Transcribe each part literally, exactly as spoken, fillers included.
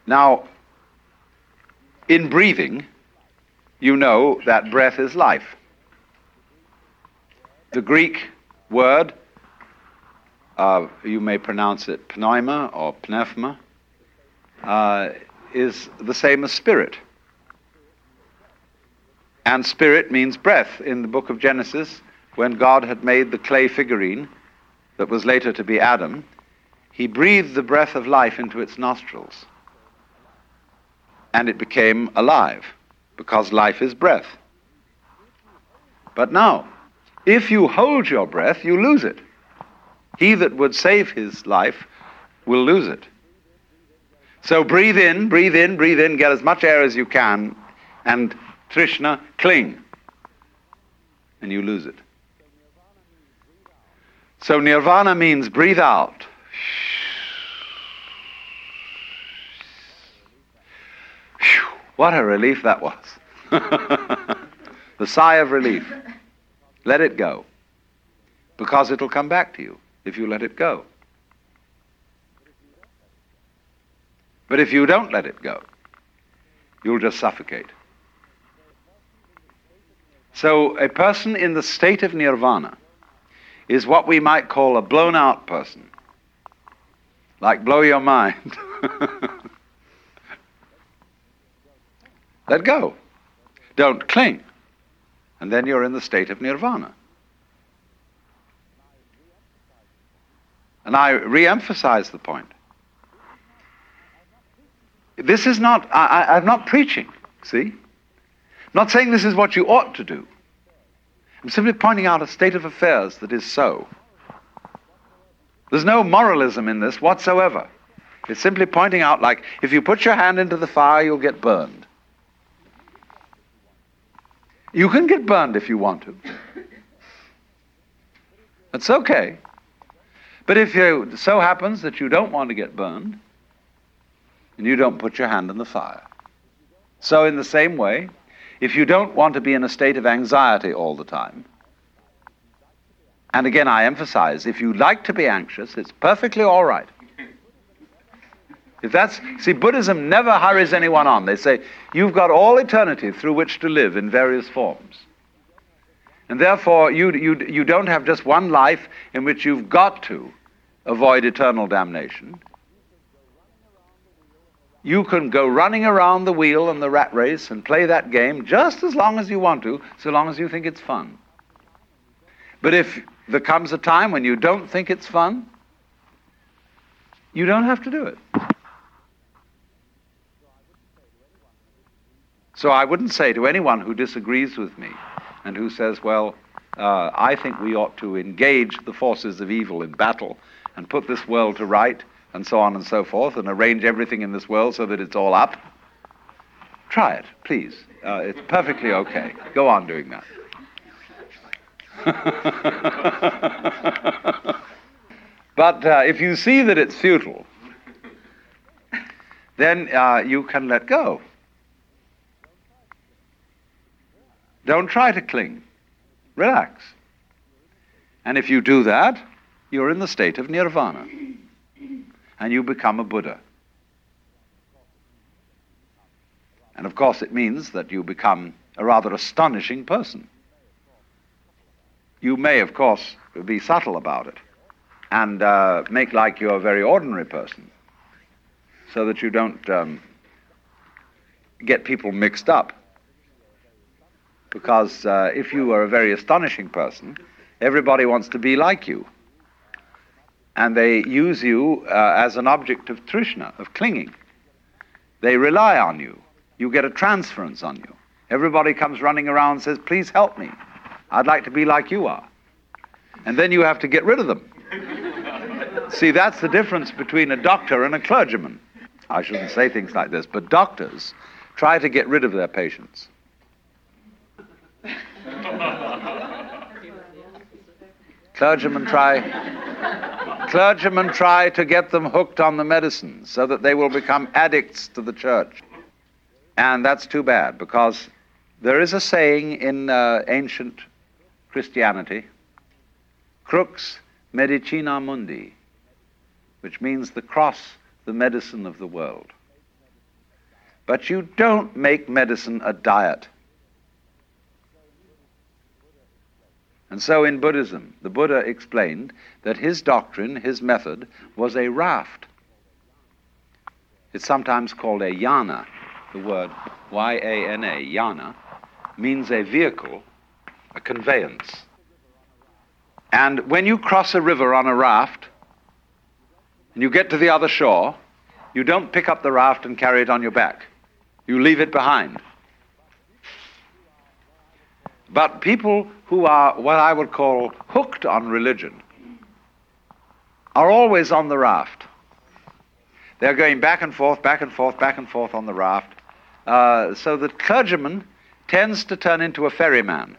Now, in breathing, you know that breath is life. The Greek word, uh, you may pronounce it pneuma or pneuma, uh, is the same as spirit. And spirit means breath. In the book of Genesis, when God had made the clay figurine that was later to be Adam, he breathed the breath of life into its nostrils. And it became alive, because life is breath. But now, if you hold your breath, you lose it. He that would save his life will lose it. So breathe in, breathe in, breathe in, get as much air as you can, and Trishna, cling. And you lose it. So nirvana means breathe out. What a relief that was. The sigh of relief. Let it go. Because it'll come back to you if you let it go. But if you don't let it go, you'll just suffocate. So a person in the state of nirvana is what we might call a blown out person. Like blow your mind. Let go. Don't cling. And then you're in the state of nirvana. And I re-emphasize the point. This is not, I, I, I'm not preaching, see? I'm not saying this is what you ought to do. I'm simply pointing out a state of affairs that is so. There's no moralism in this whatsoever. It's simply pointing out, like, if you put your hand into the fire, you'll get burned. You can get burned if you want to. That's okay. But if it so happens that you don't want to get burned, and you don't put your hand in the fire. So in the same way, if you don't want to be in a state of anxiety all the time, and again I emphasize, if you like to be anxious, it's perfectly all right. If that's, see, Buddhism never hurries anyone on. They say, you've got all eternity through which to live in various forms. And therefore, you, you, you don't have just one life in which you've got to avoid eternal damnation. You can go running around the wheel and the rat race and play that game just as long as you want to, so long as you think it's fun. But if there comes a time when you don't think it's fun, you don't have to do it. So I wouldn't say to anyone who disagrees with me and who says, well, uh, I think we ought to engage the forces of evil in battle and put this world to right, and so on and so forth, and arrange everything in this world so that it's all up. Try it, please. Uh, it's perfectly okay. Go on doing that. But uh, if you see that it's futile, then uh, you can let go. Don't try to cling. Relax. And if you do that, you're in the state of nirvana. And you become a Buddha. And of course it means that you become a rather astonishing person. You may, of course, be subtle about it and uh, make like you're a very ordinary person so that you don't um, get people mixed up. Because uh, if you are a very astonishing person, everybody wants to be like you. And they use you uh, as an object of trishna, of clinging. They rely on you. You get a transference on you. Everybody comes running around and says, please help me. I'd like to be like you are. And then you have to get rid of them. See, that's the difference between a doctor and a clergyman. I shouldn't say things like this, but doctors try to get rid of their patients. Clergymen try, clergymen try to get them hooked on the medicine so that they will become addicts to the church. And that's too bad, because there is a saying in uh, ancient Christianity, crux medicina mundi, which means the cross, the medicine of the world. but you don't make medicine a diet. And so in Buddhism, the Buddha explained that his doctrine, his method, was a raft. It's sometimes called a yana. The word Y A N A, yana, means a vehicle, a conveyance. And when you cross a river on a raft, and you get to the other shore, you don't pick up the raft and carry it on your back. You leave it behind. But people who are what I would call hooked on religion are always on the raft. They're going back and forth, back and forth, back and forth on the raft. Uh, so the clergyman tends to turn into a ferryman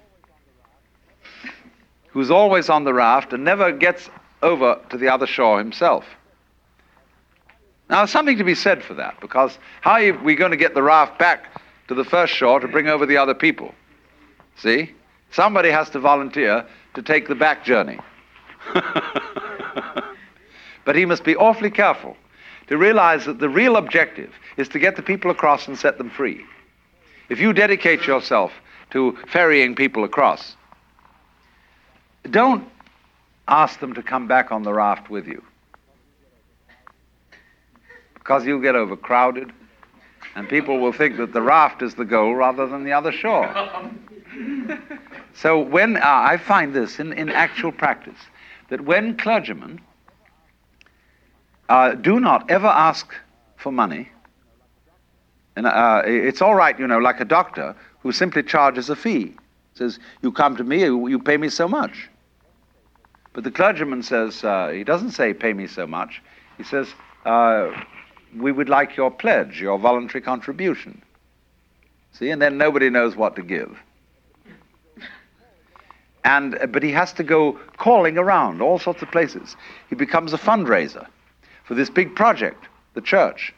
who's always on the raft and never gets over to the other shore himself. Now, there's something to be said for that, because how are we going to get the raft back to the first shore to bring over the other people? See? Somebody has to volunteer to take the back journey. But he must be awfully careful to realize that the real objective is to get the people across and set them free. If you dedicate yourself to ferrying people across, don't ask them to come back on the raft with you, because you'll get overcrowded and people will think that the raft is the goal rather than the other shore. So when uh, I find this in, in actual practice, that when clergymen uh, do not ever ask for money, and uh, it's all right, you know, like a doctor who simply charges a fee. Says, you come to me, you, you pay me so much. But the clergyman says, uh, he doesn't say pay me so much, he says, uh, we would like your pledge, your voluntary contribution. See, and then nobody knows what to give. And, but he has to go calling around all sorts of places. He becomes a fundraiser for this big project, the church.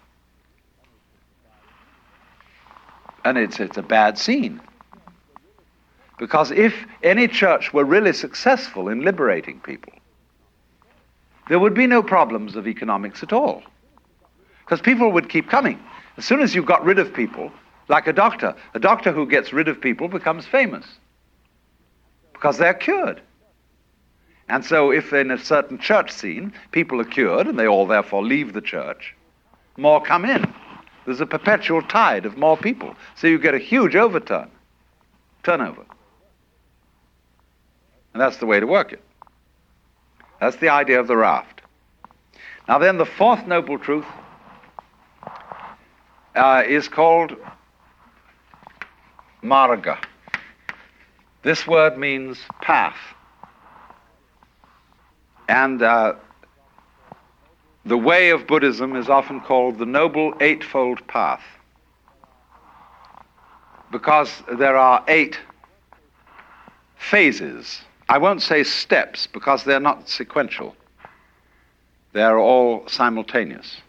And it's, it's a bad scene. Because if any church were really successful in liberating people, there would be no problems of economics at all. Because people would keep coming. As soon as you got rid of people, like a doctor, a doctor who gets rid of people becomes famous. Because they're cured. And so if in a certain church scene, people are cured, and they all therefore leave the church, more come in. There's a perpetual tide of more people. So you get a huge overturn, turnover. And that's the way to work it. That's the idea of the raft. Now then, the fourth noble truth uh, is called marga. This word means path. And uh, the way of Buddhism is often called the Noble Eightfold Path, because there are eight phases. I won't say steps, because they're not sequential. They're all simultaneous.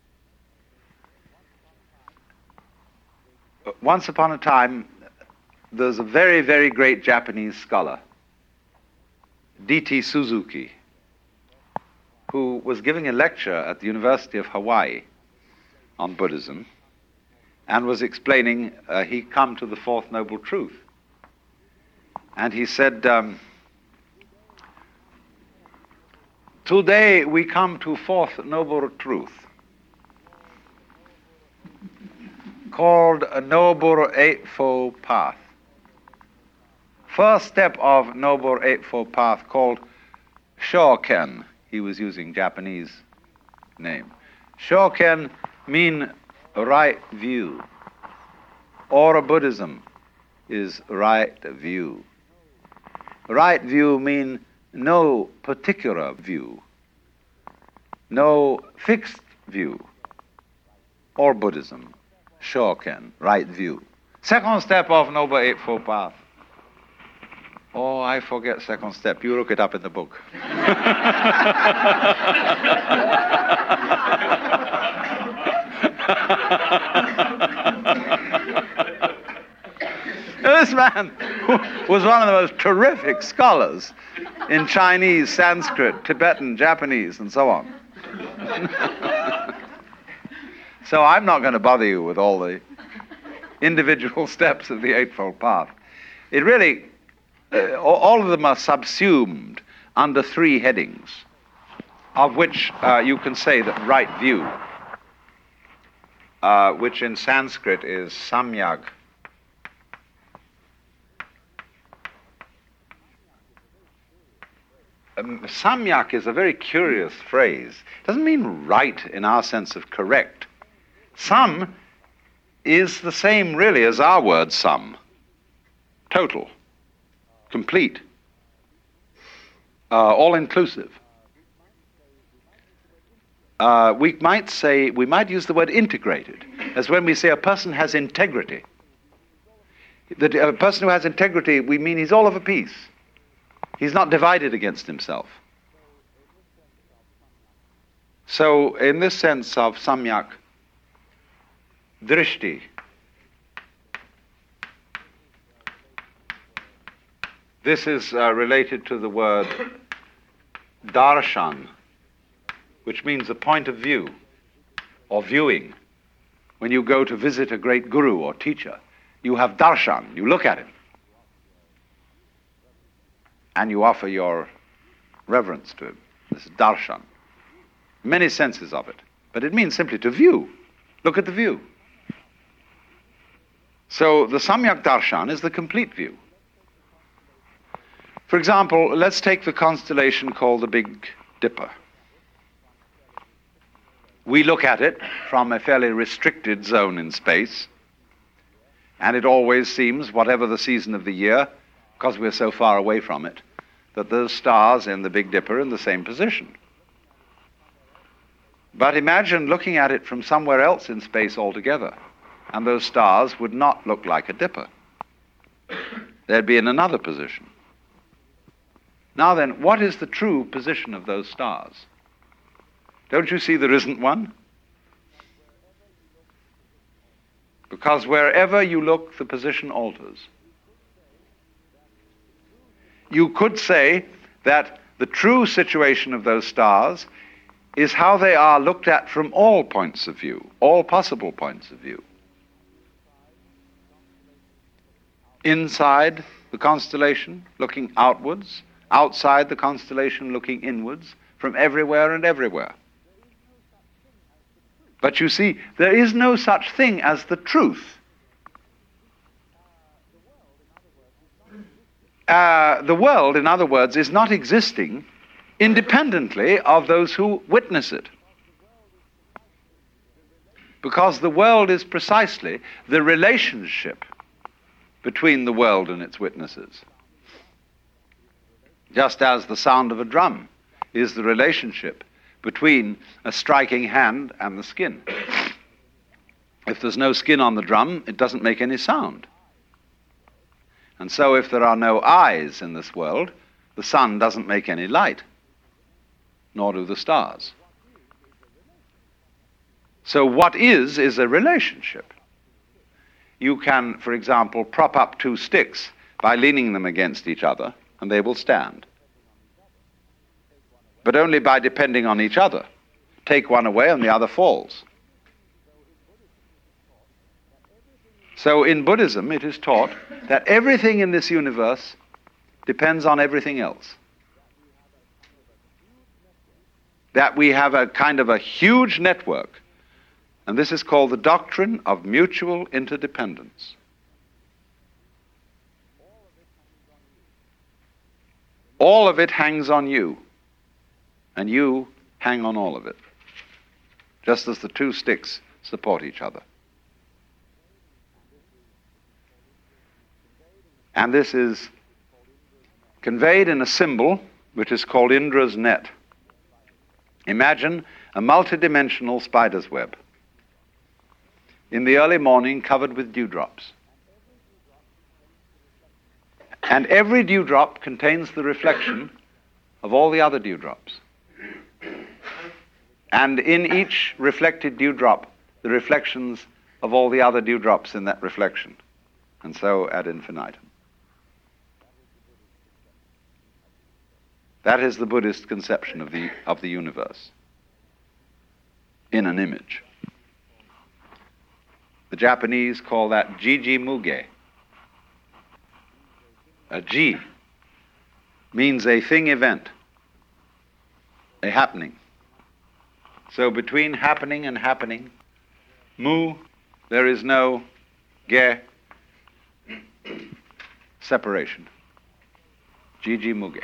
Once upon a time, there's a very, very great Japanese scholar, D T Suzuki, who was giving a lecture at the University of Hawaii on Buddhism, and was explaining, uh, he'd come to the Fourth Noble Truth. And he said, um, today we come to Fourth Noble Truth, called a Noble Eightfold Path. First step of Noble Eightfold Path, called Shoken. He was using Japanese name. Shoken mean right view. Or Buddhism is right view. Right view mean no particular view, no fixed view. Or Buddhism, Shoken, right view. Second step of Noble Eightfold Path. Oh, I forget second step. You look it up in the book. This man was one of the most terrific scholars in Chinese, Sanskrit, Tibetan, Japanese, and so on. So I'm not going to bother you with all the individual steps of the Eightfold Path. It really, uh, all of them are subsumed under three headings, of which uh, you can say that right view, uh, which in Sanskrit is samyak, Um, samyak is a very curious phrase. It doesn't mean right in our sense of correct. Sam is the same really as our word sum. Total, complete, uh, all-inclusive. Uh, we might say, we might use the word integrated, as when we say a person has integrity. That a person who has integrity, we mean he's all of a piece. He's not divided against himself. So, in this sense of samyak, drishti, this is uh, related to the word darshan, which means a point of view or viewing. When you go to visit a great guru or teacher, you have darshan, you look at him, and you offer your reverence to him. This is darshan. Many senses of it. But it means simply to view. Look at the view. So the samyak darshan is the complete view. For example, let's take the constellation called the Big Dipper. We look at it from a fairly restricted zone in space, and it always seems, whatever the season of the year, because we're so far away from it, that those stars in the Big Dipper are in the same position. But imagine looking at it from somewhere else in space altogether, and those stars would not look like a dipper. They'd be in another position. Now then, what is the true position of those stars? Don't you see there isn't one? Because wherever you look, the position alters. You could say that the true situation of those stars is how they are looked at from all points of view, all possible points of view. Inside the constellation, looking outwards, outside the constellation, looking inwards, from everywhere and everywhere. But you see, there is no such thing as the truth. Uh, the world, in other words, is not existing independently of those who witness it. Because the world is precisely the relationship between the world and its witnesses. Just as the sound of a drum is the relationship between a striking hand and the skin. If there's no skin on the drum, it doesn't make any sound. And so if there are no eyes in this world, the sun doesn't make any light, nor do the stars. So what is, is a relationship. You can, for example, prop up two sticks by leaning them against each other, and they will stand. But only by depending on each other. Take one away and the other falls. So in Buddhism, it is taught that everything in this universe depends on everything else. That we have a kind of a huge network, and this is called the doctrine of mutual interdependence. All of it hangs on you, and you hang on all of it, just as the two sticks support each other. And this is conveyed in a symbol which is called Indra's net. Imagine a multidimensional spider's web in the early morning covered with dewdrops. And every dewdrop contains the reflection of all the other dewdrops. And in each reflected dewdrop, the reflections of all the other dewdrops in that reflection. And so ad infinitum. That is the Buddhist conception of the, of the universe in an image. The Japanese call that jiji muge. A ji means a thing event, a happening. So between happening and happening, mu, there is no ge, separation. Jiji muge.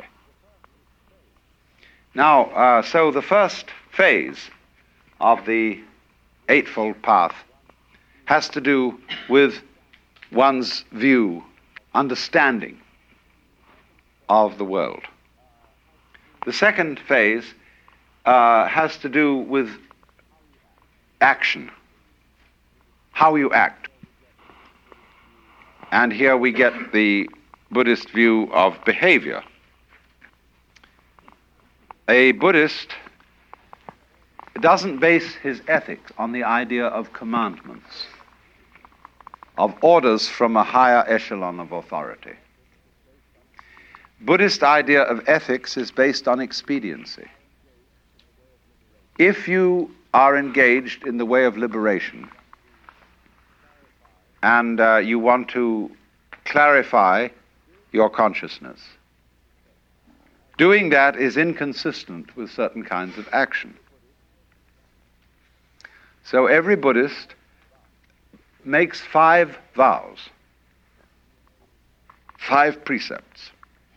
Now, uh, so the first phase of the Eightfold Path has to do with one's view, understanding of the world. The second phase uh, has to do with action, how you act. And here we get the Buddhist view of behavior. A Buddhist doesn't base his ethics on the idea of commandments, of orders from a higher echelon of authority. Buddhist idea of ethics is based on expediency. If you are engaged in the way of liberation and uh, you want to clarify your consciousness, doing that is inconsistent with certain kinds of action. So every Buddhist makes five vows, five precepts.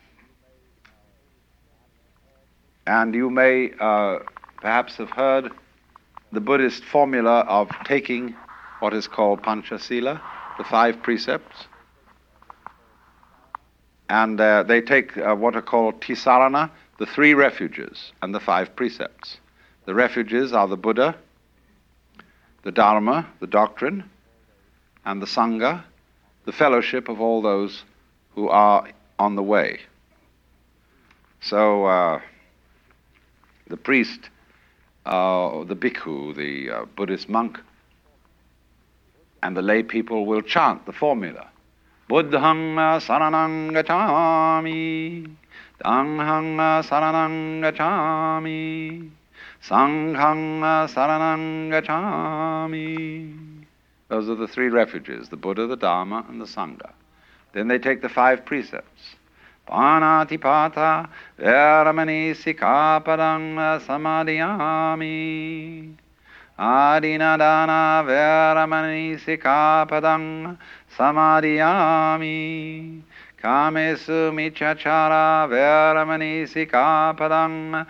And you may uh, perhaps have heard the Buddhist formula of taking what is called Panchasila, the five precepts. And uh, they take uh, what are called Tisarana, the three refuges, and the five precepts. The refuges are the Buddha, the Dharma, the doctrine, and the Sangha, the fellowship of all those who are on the way. So uh, the priest, uh, the bhikkhu, the uh, Buddhist monk, and the lay people will chant the formula. Buddhang saranang gacchami, Dhanghang saranang gacchami, Sanghang saranang gacchami. Those are the three refuges, the Buddha, the Dharma, and the Sangha. Then they take the five precepts. Panatipata veramani sikapadang samadhiyami. Adinadana veramani sikapadang samadhiyami. Kamesu michachara veramani sikapadang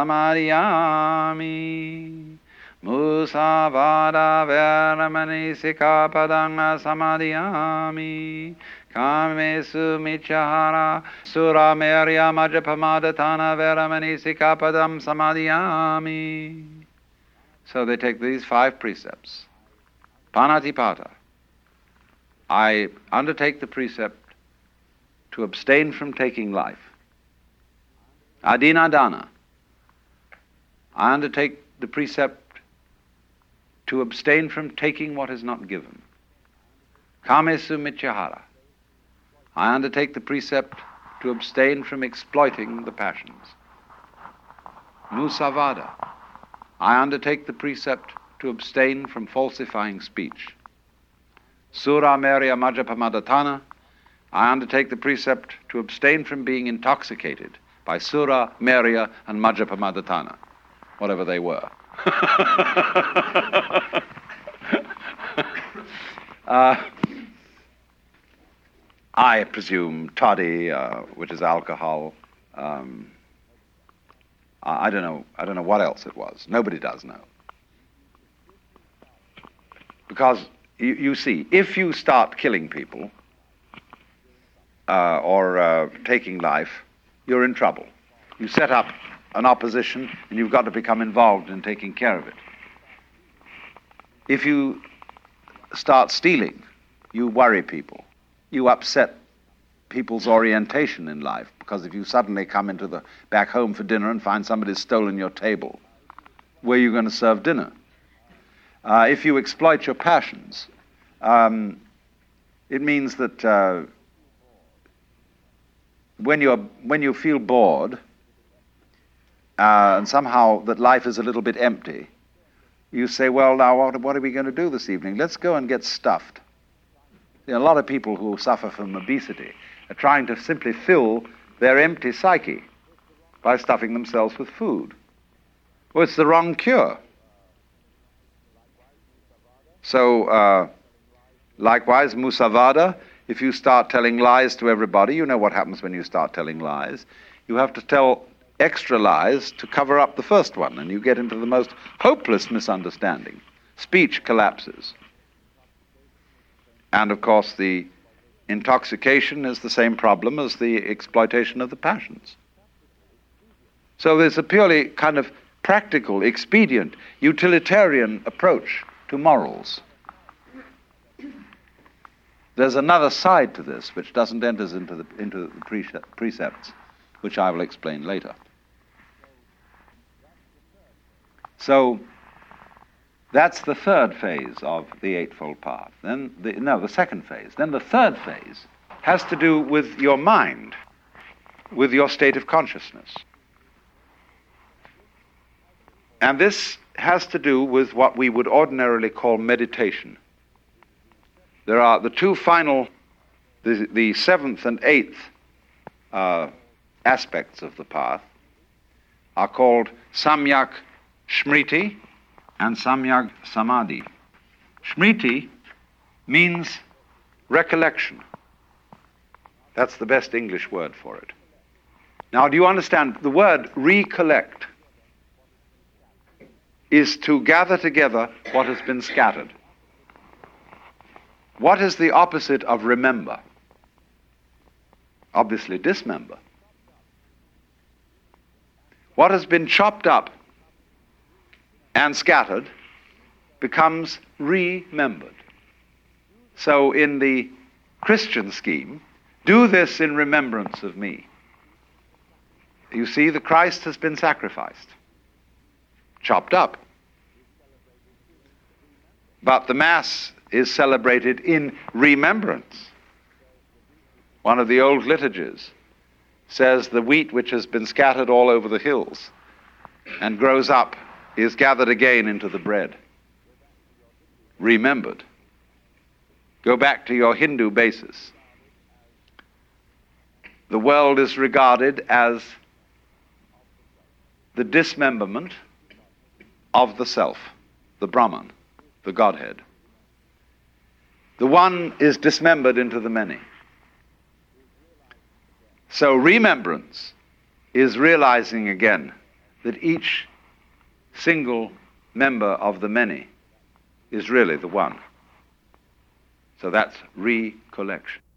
samadhiyami. Musavada veramani sikapadang samadhiyami. Kamesu michahara suramerya majapamadatana veramani sikapadam samadhiyami. So they take these five precepts. Panatipata. I undertake the precept to abstain from taking life. Adinadana. I undertake the precept to abstain from taking what is not given. Kamesu michahara. I undertake the precept to abstain from exploiting the passions. Musavada. I undertake the precept to abstain from falsifying speech. Sura merya majapamadatana. I undertake the precept to abstain from being intoxicated by sura, merya, and majapamadatana, whatever they were. uh, I presume toddy, uh, which is alcohol. Um, I don't know. I don't know what else it was. Nobody does know. Because you, you see, if you start killing people uh, or uh, taking life, you're in trouble. You set up an opposition, and you've got to become involved in taking care of it. If you start stealing, you worry people. You upset people's orientation in life, because if you suddenly come into the back home for dinner and find somebody's stolen your table, where are you going to serve dinner? Uh, if you exploit your passions, um, it means that uh, when you're when you feel bored uh, and somehow that life is a little bit empty, You say, well, now what, what are we going to do this evening? Let's go and get stuffed. You know, a lot of people who suffer from obesity are trying to simply fill their empty psyche by stuffing themselves with food. Well, it's the wrong cure. So, uh, likewise, musavada, if you start telling lies to everybody, you know what happens when you start telling lies. You have to tell extra lies to cover up the first one, and you get into the most hopeless misunderstanding. Speech collapses. And, of course, the intoxication is the same problem as the exploitation of the passions. So there's a purely kind of practical, expedient, utilitarian approach to morals. There's another side to this which doesn't enter into the, into the precepts, which I will explain later. So that's the third phase of the Eightfold Path. Then, the, no, the second phase. Then the third phase has to do with your mind, with your state of consciousness. And this has to do with what we would ordinarily call meditation. There are the two final, the, the seventh and eighth uh, aspects of the path are called Samyak Smriti and Samyak Samadhi. Smriti means recollection. That's the best English word for it. Now, do you understand? The word recollect is to gather together what has been scattered. What is the opposite of remember? Obviously, dismember. What has been chopped up and scattered becomes remembered. So in the Christian scheme, do this in remembrance of me. You see, the Christ has been sacrificed, chopped up. But the Mass is celebrated in remembrance. One of the old liturgies says the wheat which has been scattered all over the hills and grows up is gathered again into the bread. Remembered. Go back to your Hindu basis. The world is regarded as the dismemberment of the self, the Brahman, the Godhead. The one is dismembered into the many. So remembrance is realizing again that each single member of the many is really the one. So that's recollection.